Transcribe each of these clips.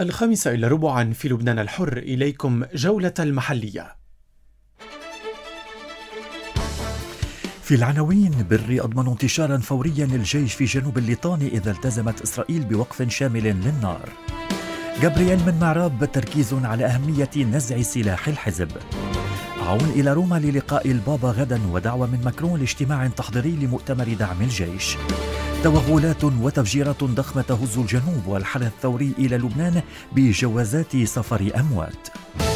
1:05 في لبنان الحر. إليكم جولة المحلية. في العناوين: بري أضمن انتشارا فوريا للجيش في جنوب الليطاني إذا التزمت إسرائيل بوقف شامل للنار. جابرييل من معراب تركيز على أهمية نزع سلاح الحزب. عون إلى روما للقاء البابا غدا، ودعوة من ماكرون لاجتماع تحضيري لمؤتمر دعم الجيش. توغلات وتفجيرات ضخمة تهز الجنوب، والحل الثوري إلى لبنان بجوازات سفر أموات.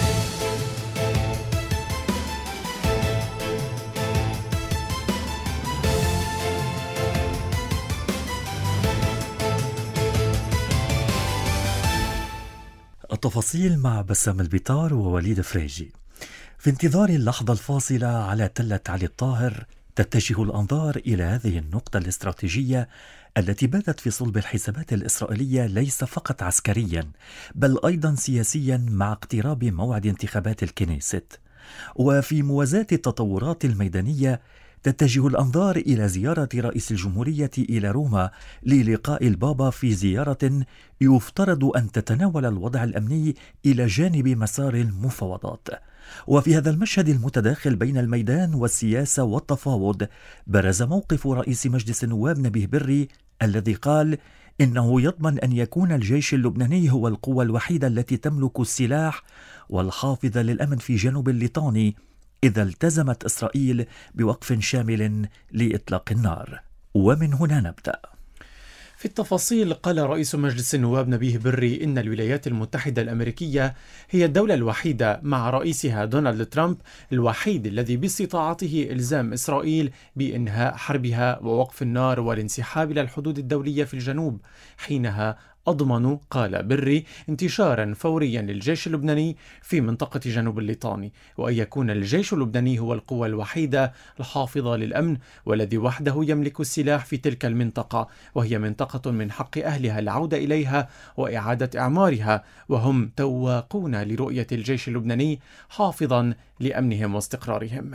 التفاصيل مع بسام البيطار ووليد فريجي. في انتظار اللحظة الفاصلة على تلة علي الطاهر، تتجه الأنظار إلى هذه النقطة الاستراتيجية التي باتت في صلب الحسابات الإسرائيلية ليس فقط عسكريا بل أيضا سياسيا مع اقتراب موعد انتخابات الكنيست. وفي موازاة التطورات الميدانية تتجه الأنظار إلى زيارة رئيس الجمهورية إلى روما للقاء البابا في زيارة يفترض أن تتناول الوضع الأمني إلى جانب مسار المفاوضات. وفي هذا المشهد المتداخل بين الميدان والسياسة والتفاوض، برز موقف رئيس مجلس النواب نبيه بري الذي قال إنه يضمن أن يكون الجيش اللبناني هو القوة الوحيدة التي تملك السلاح والحافظة للأمن في جنوب الليطاني إذا التزمت إسرائيل بوقف شامل لإطلاق النار. ومن هنا نبدأ. في التفاصيل، قال رئيس مجلس النواب نبيه بري إن الولايات المتحدة الأمريكية هي الدولة الوحيدة مع رئيسها دونالد ترامب الوحيد الذي باستطاعته إلزام إسرائيل بإنهاء حربها ووقف النار والانسحاب إلى الحدود الدولية في الجنوب. حينها أضمن، قال بري، انتشارا فوريا للجيش اللبناني في منطقة جنوب الليطاني، وأن يكون الجيش اللبناني هو القوة الوحيدة الحافظة للأمن والذي وحده يملك السلاح في تلك المنطقة، وهي منطقة من حق أهلها العودة إليها وإعادة إعمارها، وهم تواقون لرؤية الجيش اللبناني حافظا لأمنهم واستقرارهم.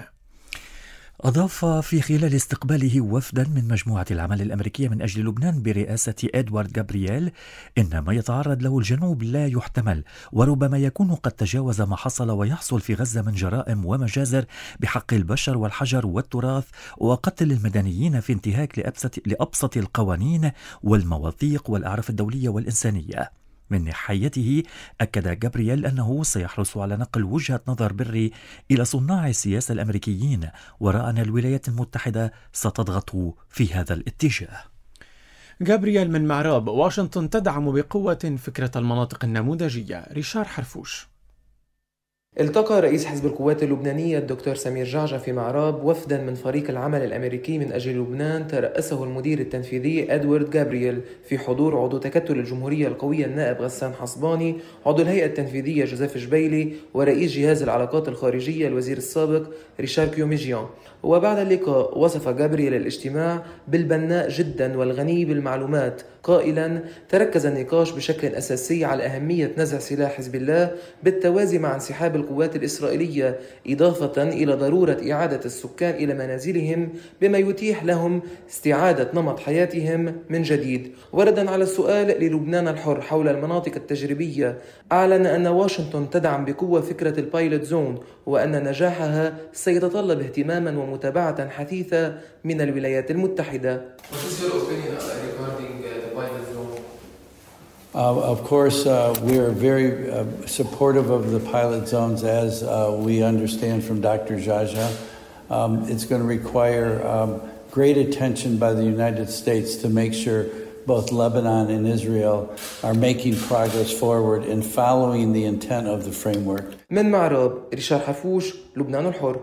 أضاف في خلال استقباله وفدا من مجموعة العمل الأمريكية من أجل لبنان برئاسة إدوارد جابرييل إن ما يتعرض له الجنوب لا يحتمل، وربما يكون قد تجاوز ما حصل ويحصل في غزة من جرائم ومجازر بحق البشر والحجر والتراث وقتل المدنيين في انتهاك لأبسط القوانين والمواثيق والأعراف الدولية والإنسانية. من ناحيته أكد جابرييل أنه سيحرص على نقل وجهة نظر بري إلى صناع السياسة الأمريكيين، ورأى أن الولايات المتحدة ستضغط في هذا الاتجاه. جابرييل من معراب، واشنطن تدعم بقوة فكرة المناطق النموذجية. ريشار حرفوش. التقى رئيس حزب القوات اللبنانية الدكتور سمير جعجع في معراب وفدا من فريق العمل الأمريكي من أجل لبنان ترأسه المدير التنفيذي إدوارد جابرييل في حضور عضو تكتل الجمهورية القوية النائب غسان حصباني، عضو الهيئة التنفيذية جوزيف جبيلي، ورئيس جهاز العلاقات الخارجية الوزير السابق ريشار كيوميجيان. وبعد اللقاء وصف جابرييل الاجتماع بالبناء جدا والغني بالمعلومات، قائلا تركز النقاش بشكل أساسي على أهمية نزع سلاح حزب الله بالتوازي مع انسحاب القوات الإسرائيلية، إضافة إلى ضرورة إعادة السكان إلى منازلهم بما يتيح لهم استعادة نمط حياتهم من جديد. وردا على السؤال للبنان الحر حول المناطق التجريبية، أعلن أن واشنطن تدعم بقوة فكرة البايلوت زون، وأن نجاحها سيتطلب اهتماما ومتابعة حثيثة من الولايات المتحدة. Of course, we are very supportive of the pilot zones, as we understand from Dr. Jaja. It's going to require great attention by the United States to make sure both Lebanon and Israel are making progress forward in following the intent of the framework. من معراب، ريشار حفوش، لبنان الحر.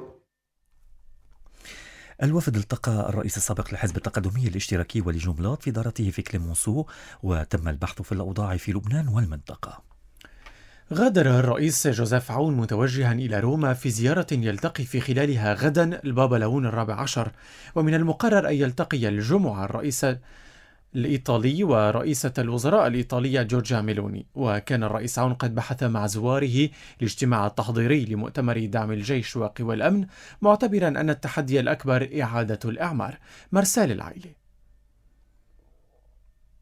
الوفد التقى الرئيس السابق للحزب التقدمي الاشتراكي ولجملات في دارته في كليمونسو، وتم البحث في الأوضاع في لبنان والمنطقة. غادر الرئيس جوزيف عون متوجها إلى روما في زيارة يلتقي في خلالها غدا البابا لون الرابع عشر، ومن المقرر أن يلتقي الجمعة الرئيس الإيطالي ورئيسة الوزراء الإيطالية جورجيا ميلوني. وكان الرئيس عون قد بحث مع زواره الاجتماع التحضيري لمؤتمر دعم الجيش وقوى الأمن، معتبرا أن التحدي الأكبر إعادة الإعمار. مرسال العائلة.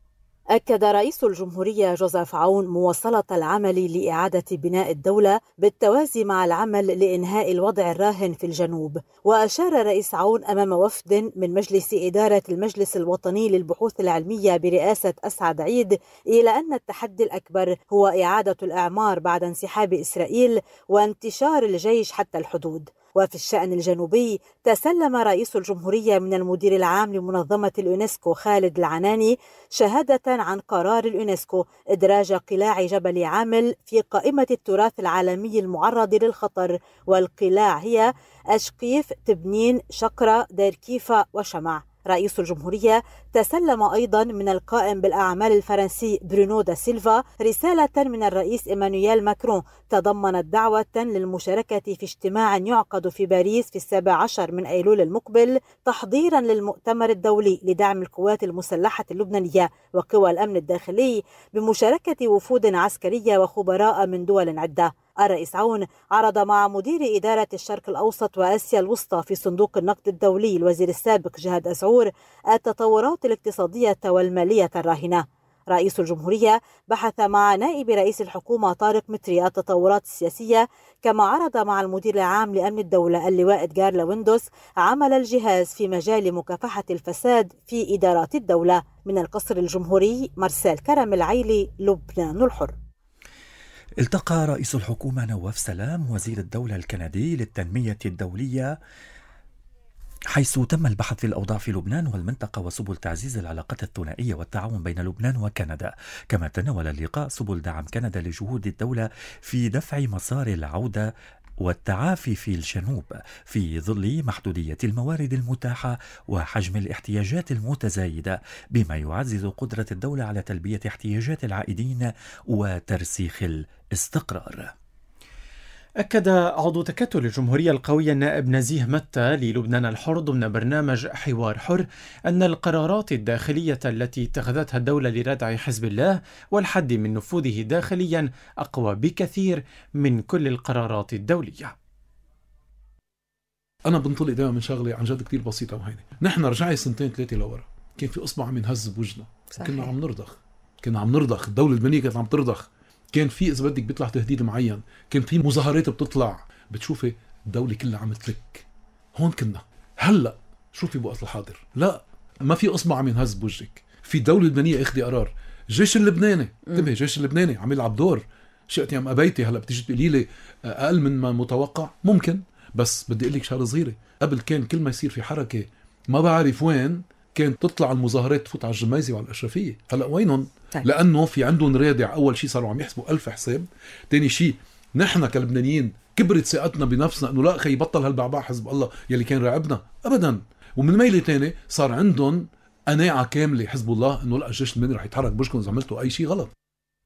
أكد رئيس الجمهورية جوزيف عون مواصلة العمل لإعادة بناء الدولة بالتوازي مع العمل لإنهاء الوضع الراهن في الجنوب. وأشار رئيس عون أمام وفد من مجلس إدارة المجلس الوطني للبحوث العلمية برئاسة أسعد عيد إلى أن التحدي الأكبر هو إعادة الإعمار بعد انسحاب إسرائيل وانتشار الجيش حتى الحدود. وفي الشأن الجنوبي تسلم رئيس الجمهورية من المدير العام لمنظمة اليونسكو خالد العناني شهادة عن قرار اليونسكو إدراج قلاع جبل عامل في قائمة التراث العالمي المعرض للخطر، والقلاع هي أشقيف، تبنين، شقرة، دير كيفا وشمع. رئيس الجمهورية تسلم أيضا من القائم بالأعمال الفرنسي برونو دا سيلفا رسالة من الرئيس إيمانويل ماكرون تضمنت دعوة للمشاركة في اجتماع يعقد في باريس في 17 من أيلول المقبل تحضيرا للمؤتمر الدولي لدعم القوات المسلحة اللبنانية وقوى الأمن الداخلي بمشاركة وفود عسكرية وخبراء من دول عدة. الرئيس عون عرض مع مدير إدارة الشرق الأوسط وآسيا الوسطى في صندوق النقد الدولي الوزير السابق جهاد أسعور التطورات الاقتصادية والمالية الراهنة. رئيس الجمهورية بحث مع نائب رئيس الحكومة طارق متري التطورات السياسية، كما عرض مع المدير العام لأمن الدولة اللواء إدغار لويندوس عمل الجهاز في مجال مكافحة الفساد في إدارات الدولة. من القصر الجمهوري مرسال كرم العيلي، لبنان الحر. التقى رئيس الحكومة نواف سلام وزير الدولة الكندي للتنمية الدولية، حيث تم البحث في الأوضاع في لبنان والمنطقة وسبل تعزيز العلاقات الثنائية والتعاون بين لبنان وكندا. كما تناول اللقاء سبل دعم كندا لجهود الدولة في دفع مسار العودة والتعافي في الجنوب في ظل محدودية الموارد المتاحة وحجم الاحتياجات المتزايدة، بما يعزز قدرة الدولة على تلبية احتياجات العائدين وترسيخ الاستقرار. أكد عضو تكتل الجمهورية القوية النائب نزيه متى للبنان الحر ضمن برنامج حوار حر أن القرارات الداخلية التي اتخذتها الدولة لردع حزب الله والحد من نفوذه داخليا أقوى بكثير من كل القرارات الدولية. أنا بنطلق دائما من شغلة عن جد كتير بسيطة وهينة. نحن رجعي 2-3 لورا كان في أصبع عم ينهز بوجنا، كنا عم نرضخ، الدولة اللبنانية كانت عم ترضخ، كان في إذا بدك بيطلع تهديد معين، كان في مظاهرات بتطلع، بتشوفي الدولة كلها عم تلك. هون كنا. هلأ شوفي بوقت الحاضر، لا ما في أصبع عم ينهز بوجهك، في دولة لبنانية اخذي قرار. الجيش اللبناني انتبهي، الجيش اللبناني عم يلعب دور، شئتي أم أبيتي. هلأ بتيجي تقولي لي أقل من ما متوقع، ممكن، بس بدي أقول لك شغلة صغيرة. قبل كان كل ما يصير في حركة ما بعرف وين كانت تطلع المظاهرات تفوت على الجميزة وعلى الأشرفية. هلأ وينهم؟ لأنه في عندهم رادع. أول شيء صاروا عم يحسبوا 1000 حساب، تاني شيء نحن كلبنانيين كبرت ثقتنا بنفسنا انه لا خي بطل هالبعبع حزب الله يلي كان راعبنا ابدا. ومن ميلة تاني صار عندهم قناعة كاملة حزب الله انه لا الجيش اللبناني رح يتحرك بوجهكم اذا عملتوا اي شيء غلط.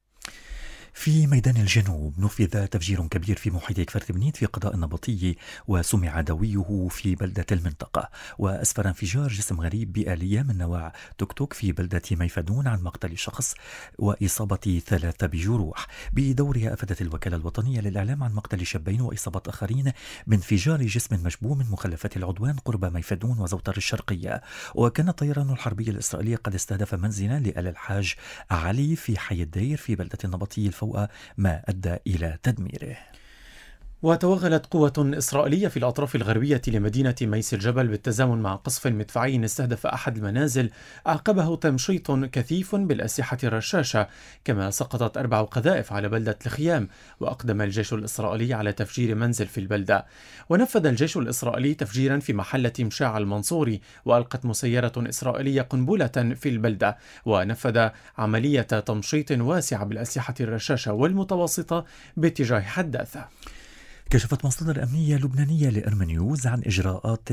في ميدان الجنوب نفذ تفجير كبير في محيط كفر بنيت في قضاء النبطي وسمع دويه في بلدة المنطقة، وأسفر انفجار جسم غريب بآلية من نوع توك توك في بلدة ميفدون عن مقتل شخص وإصابة 3 بجروح. بدورها أفادت الوكالة الوطنية للإعلام عن مقتل شابين وإصابة آخرين بانفجار جسم مشبوه من مخلفات العدوان قرب ميفدون وزوطر الشرقية. وكان الطيران الحربي الإسرائيلي قد استهدف منزلا لآل الحاج علي في حي الدير في بلدة النبطي فوق ما أدى إلى تدميره. وتوغلت قوة إسرائيلية في الأطراف الغربية لمدينة ميس الجبل بالتزامن مع قصف مدفعي استهدف أحد المنازل أعقبه تمشيط كثيف بالأسلحة الرشاشة، كما سقطت 4 قذائف على بلدة الخيام. وأقدم الجيش الإسرائيلي على تفجير منزل في البلدة. ونفذ الجيش الإسرائيلي تفجيرا في محلة مشاع المنصوري، وألقت مسيرة إسرائيلية قنبلة في البلدة. ونفذ عملية تمشيط واسعة بالأسلحة الرشاشة والمتوسطة باتجاه حداثة. كشفت مصادر أمنية لبنانية لإرمنيوز عن إجراءات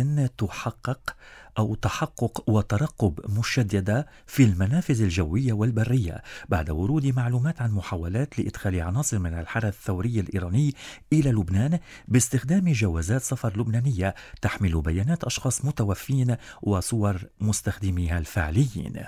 تحقق وترقب مشددة في المنافذ الجوية والبرية بعد ورود معلومات عن محاولات لإدخال عناصر من الحرس الثوري الإيراني إلى لبنان باستخدام جوازات سفر لبنانية تحمل بيانات أشخاص متوفين وصور مستخدميها الفعليين.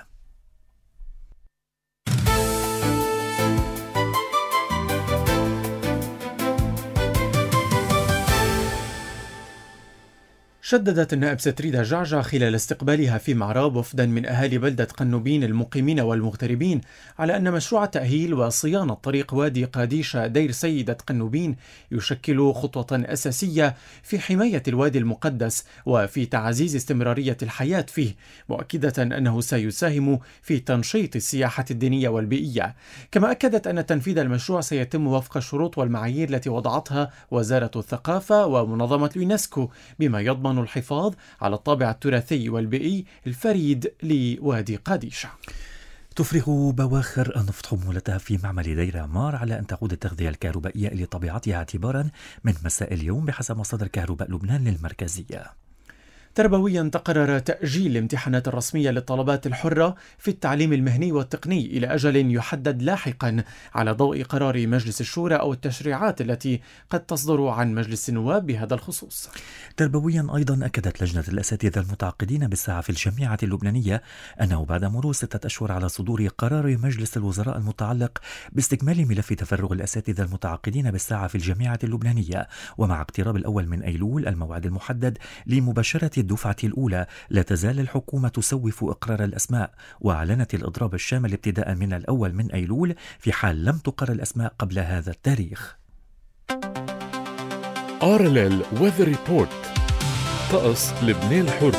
شددت النائب ستريدا جعجع خلال استقبالها في معراب وفدا من أهالي بلدة قنوبين المقيمين والمغتربين على أن مشروع تأهيل وصيانة طريق وادي قاديشة دير سيدة قنوبين يشكل خطوة أساسية في حماية الوادي المقدس وفي تعزيز استمرارية الحياة فيه، مؤكدة أنه سيساهم في تنشيط السياحة الدينية والبيئية. كما أكدت أن تنفيذ المشروع سيتم وفق الشروط والمعايير التي وضعتها وزارة الثقافة ومنظمة اليونسكو، بما يضمن الحفاظ على الطابع التراثي والبيئي الفريد لوادي قاديشة. تفرغ بواخر النفط حمولتها في معمل دير مار على أن تعود التغذية الكهربائية لطبيعتها اعتبارا من مساء اليوم بحسب مصادر كهرباء لبنان للمركزية. تربويا تقرر تأجيل الامتحانات الرسمية للطلبات الحرة في التعليم المهني والتقني إلى أجل يحدد لاحقا على ضوء قرار مجلس الشورى أو التشريعات التي قد تصدر عن مجلس النواب بهذا الخصوص. تربويا أيضا أكدت لجنة الأساتذة المتعاقدين بالساعة في الجامعة اللبنانية أنه بعد مرور 6 أشهر على صدور قرار مجلس الوزراء المتعلق باستكمال ملف تفرغ الأساتذة المتعاقدين بالساعة في الجامعة اللبنانية، ومع اقتراب الأول من أيلول الموعد المحدد لمباشرة الدفعة الأولى، لا تزال الحكومة تسوف إقرار الأسماء، وأعلنت الإضراب الشامل ابتداء من الأول من أيلول في حال لم تقرر الأسماء قبل هذا التاريخ. RLL Weather Report. طقس لبنان الحر.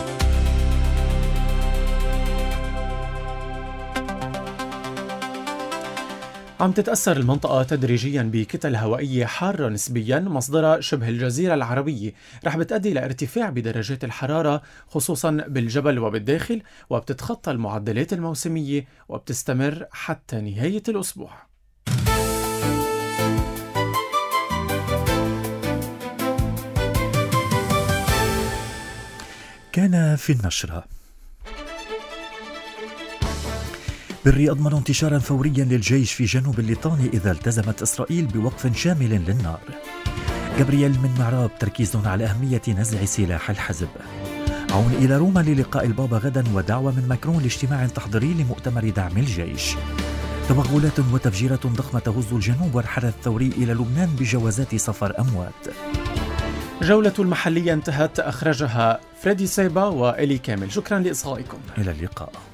عم تتأثر المنطقة تدريجيا بكتل هوائية حارة نسبيا مصدرها شبه الجزيرة العربية، رح بتؤدي إلى ارتفاع بدرجات الحرارة خصوصا بالجبل وبالداخل، وبتتخطى المعدلات الموسمية وبتستمر حتى نهاية الأسبوع. كان في النشرة: بري أضمن انتشارا فوريا للجيش في جنوب الليطاني إذا التزمت إسرائيل بوقف شامل للنار. جابرييل من معراب: تركيز على أهمية نزع سلاح الحزب. عون إلى روما للقاء البابا غدا ودعوة من ماكرون لاجتماع تحضيري لمؤتمر دعم الجيش. توغلات وتفجيرات ضخمة تهز الجنوب والحرس الثوري إلى لبنان بجوازات سفر أموات. جولة المحلية انتهت، أخرجها فريدي سيبا وإلي كامل. شكرا لإصغائكم. إلى اللقاء.